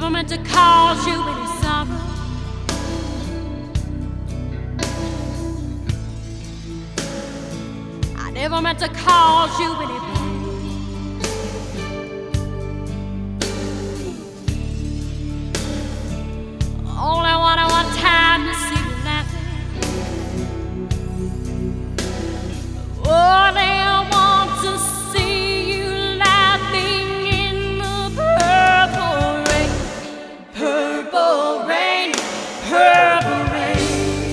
never meant to cause you any sorrow. I never meant to cause you any pain. Only wanted one time to see you laughing. Only I want to see you laughing in the purple rain, purple rain, purple rain.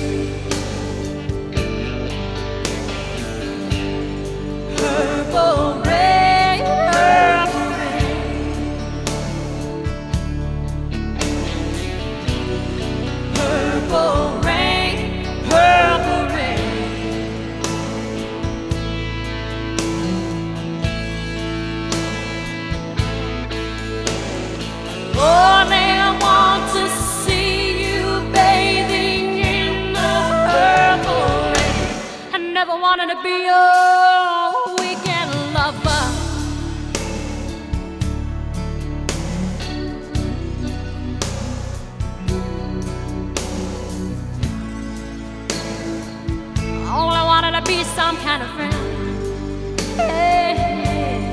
Purple rain, purple rain. Purple rain, purple rain. Only I want to see you bathing in the purple rain. I never wanted to be your weekend lover. All I wanted to be some kind of friend. Hey.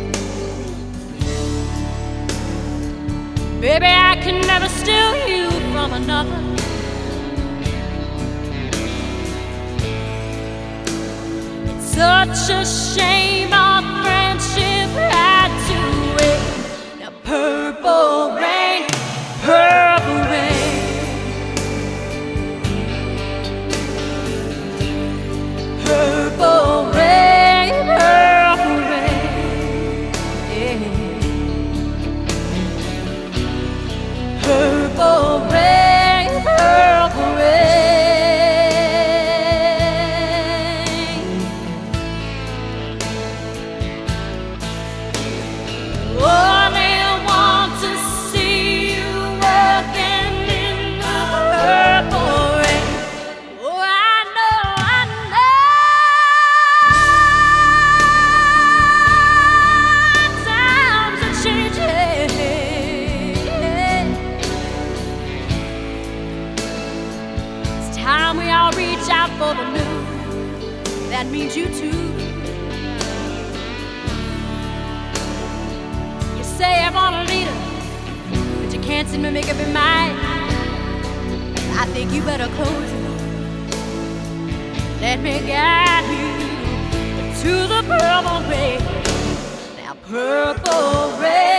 Baby, I can never steal you from another. It's such a shame our friendship had to end. Now purple rain, purple rain. Purple rain, purple rain, yeah. Purple rain, purple rain. Only I want to see you walking in the purple rain. Oh, I know, times are changing. It's time we all reach out for the new. That means you too. You say I want a leader, but you can't seem to make up your mind. I think you better close it. Let me guide you to the purple rain. Now purple rain.